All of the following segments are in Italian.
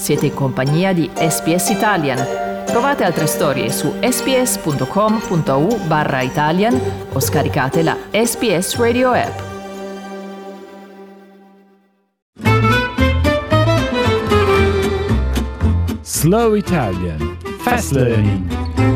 Siete in compagnia di SBS Italian. Trovate altre storie su sbs.com.au/Italian o scaricate la SBS Radio app. Slow Italian. Fast Learning.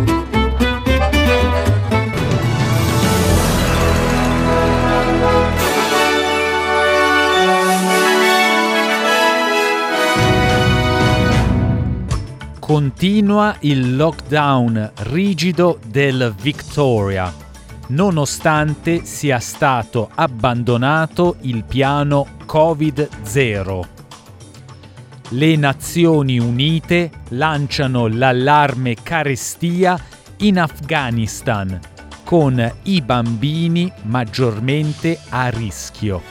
Continua il lockdown rigido del Victoria, nonostante sia stato abbandonato il piano Covid-0. Le Nazioni Unite lanciano l'allarme carestia in Afghanistan, con i bambini maggiormente a rischio.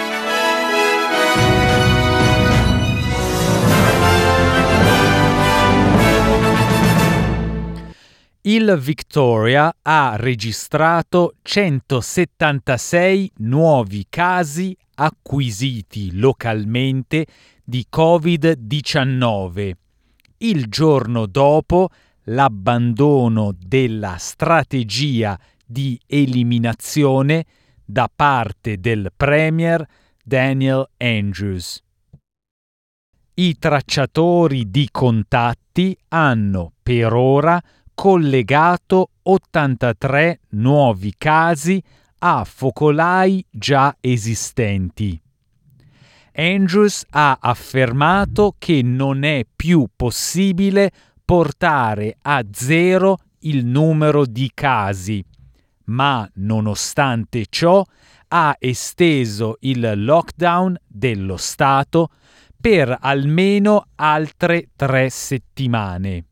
Il Victoria ha registrato 176 nuovi casi acquisiti localmente di Covid-19, il giorno dopo l'abbandono della strategia di eliminazione da parte del Premier Daniel Andrews. I tracciatori di contatti hanno per ora collegato 83 nuovi casi a focolai già esistenti. Andrews ha affermato che non è più possibile portare a zero il numero di casi, ma nonostante ciò ha esteso il lockdown dello Stato per almeno altre 3 settimane.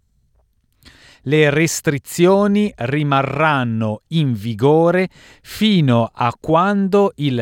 Le restrizioni rimarranno in vigore fino a quando il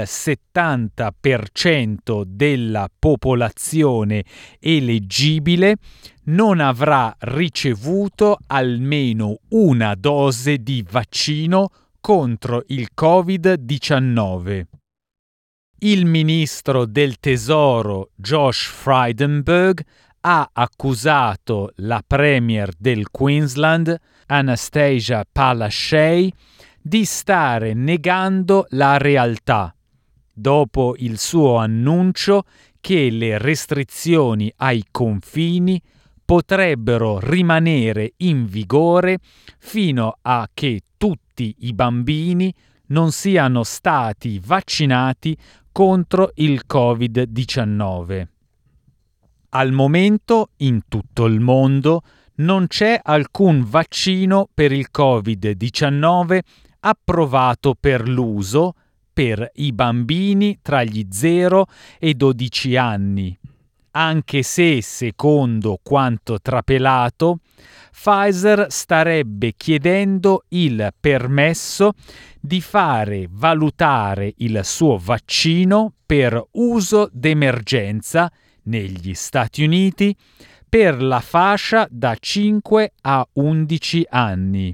70% della popolazione eleggibile non avrà ricevuto almeno una dose di vaccino contro il Covid-19. Il ministro del Tesoro Josh Frydenberg ha accusato la Premier del Queensland, Anastasia Palaszczuk, di stare negando la realtà, dopo il suo annuncio che le restrizioni ai confini potrebbero rimanere in vigore fino a che tutti i bambini non siano stati vaccinati contro il Covid-19. Al momento, in tutto il mondo, non c'è alcun vaccino per il Covid-19 approvato per l'uso per i bambini tra gli 0 e 12 anni, anche se, secondo quanto trapelato, Pfizer starebbe chiedendo il permesso di fare valutare il suo vaccino per uso d'emergenza negli Stati Uniti per la fascia da 5 a 11 anni.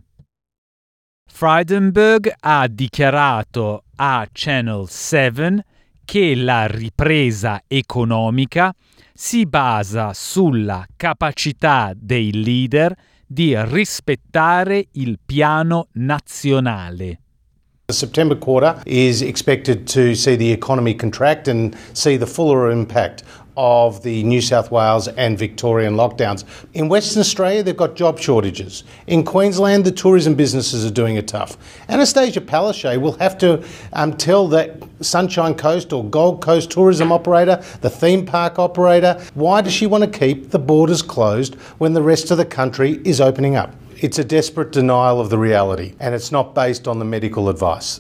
Frydenberg ha dichiarato a Channel 7 che la ripresa economica si basa sulla capacità dei leader di rispettare il piano nazionale. The September quarter is expected to see the economy contract and see the fuller impact of the New South Wales and Victorian lockdowns. In Western Australia, they've got job shortages. In Queensland, the tourism businesses are doing it tough. Anastasia Palaszczuk will have to tell that Sunshine Coast or Gold Coast tourism operator, the theme park operator, why does she want to keep the borders closed when the rest of the country is opening up? It's a desperate denial of the reality, and it's not based on the medical advice.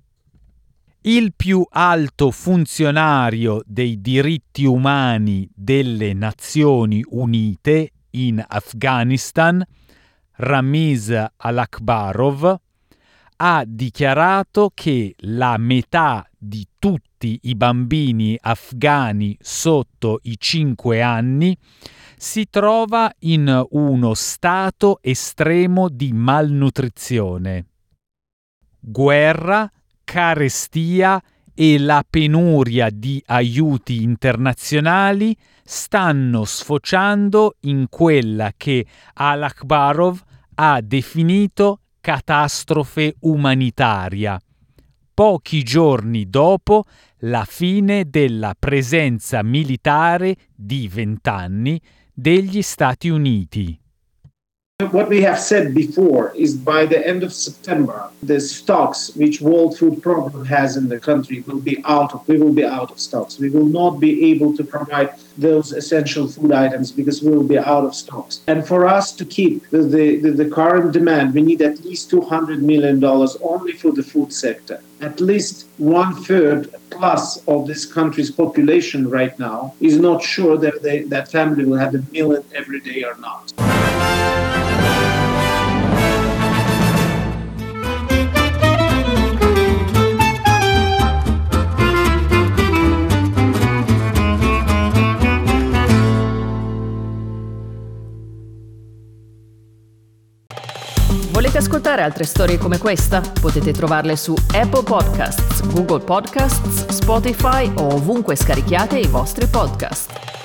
Il più alto funzionario dei diritti umani delle Nazioni Unite in Afghanistan, Ramiz Alakbarov, ha dichiarato che la metà di tutti i bambini afghani sotto i 5 anni si trova in uno stato estremo di malnutrizione. Guerra, carestia e la penuria di aiuti internazionali stanno sfociando in quella che Al-Akhbarov ha definito catastrofe umanitaria, pochi giorni dopo la fine della presenza militare di 20 anni degli Stati Uniti. What we have said before is by the end of September, the stocks which World Food Program has in the country we will be out of stocks. We will not be able to provide those essential food items because we will be out of stocks. And for us to keep the current demand, we need at least $200 million only for the food sector. At least 1/3 plus of this country's population right now is not sure that that family will have a meal every day or not. Volete ascoltare altre storie come questa? Potete trovarle su Apple Podcasts, Google Podcasts, Spotify o ovunque scarichiate i vostri podcast.